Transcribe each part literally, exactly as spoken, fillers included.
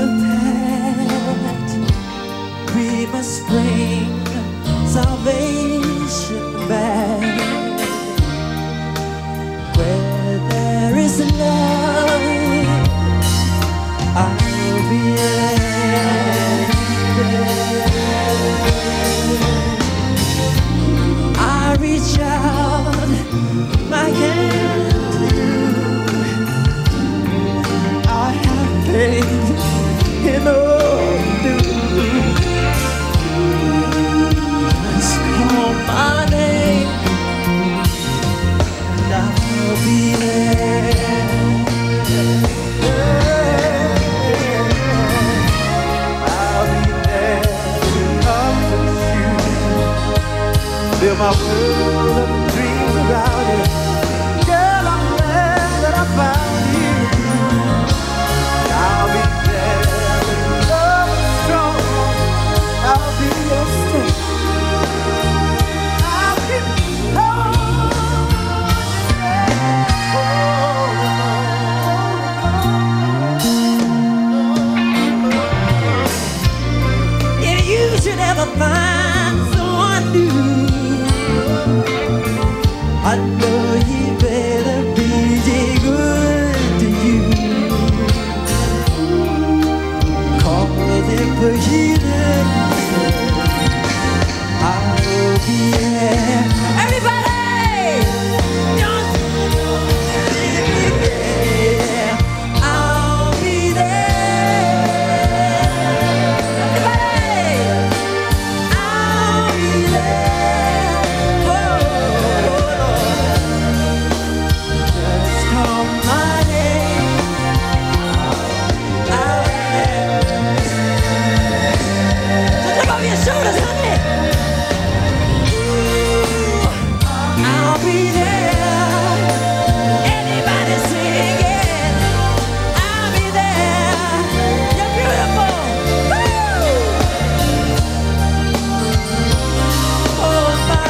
path. We must bring salvation back. Where there is love, I'll be there. I reach out my hand to you. I have faith in all you do. Just call my name and I'll be there. I'll be there to comfort you. Fill my world of dreams about it. Girl, I'm glad that I found you. I'll be there when love is strong. I'll be your strength. I'll be oh, if you should ever find someone new, I know he better be good to you. Cause if he didn't, I'll be there. Everybody! Don't leave me there. I'll be there. Everybody! I'll be there. Oh, Lord. Just call my name. I'll be there. Just look over your shoulders, honey. Ooh, I'll be there. Anybody singing, I'll be there. You're beautiful. Woo! Oh, my.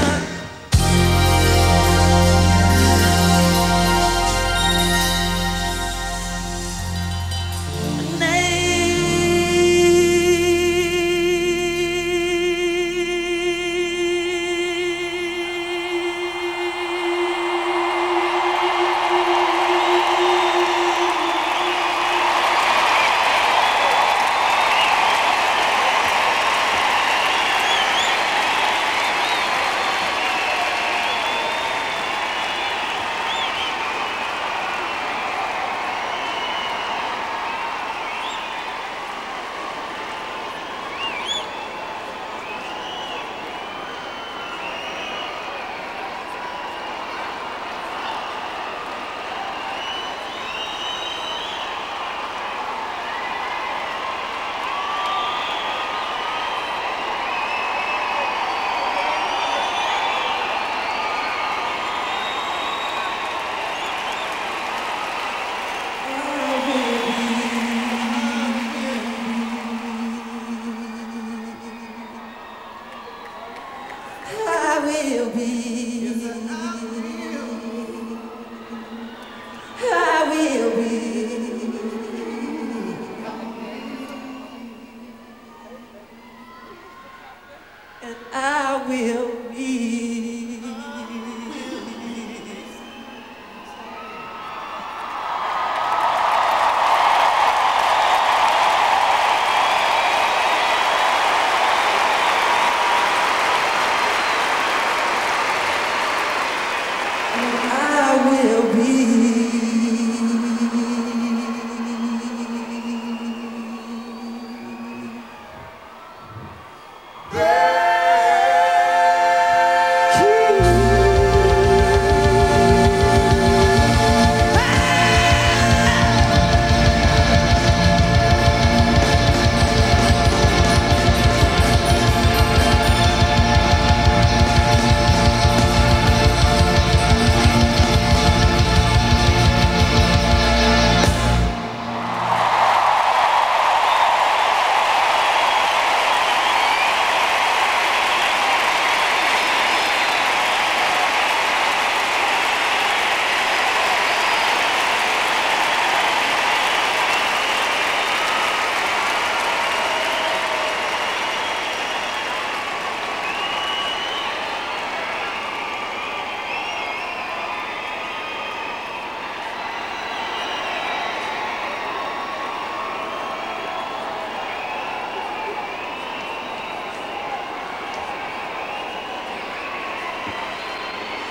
I will be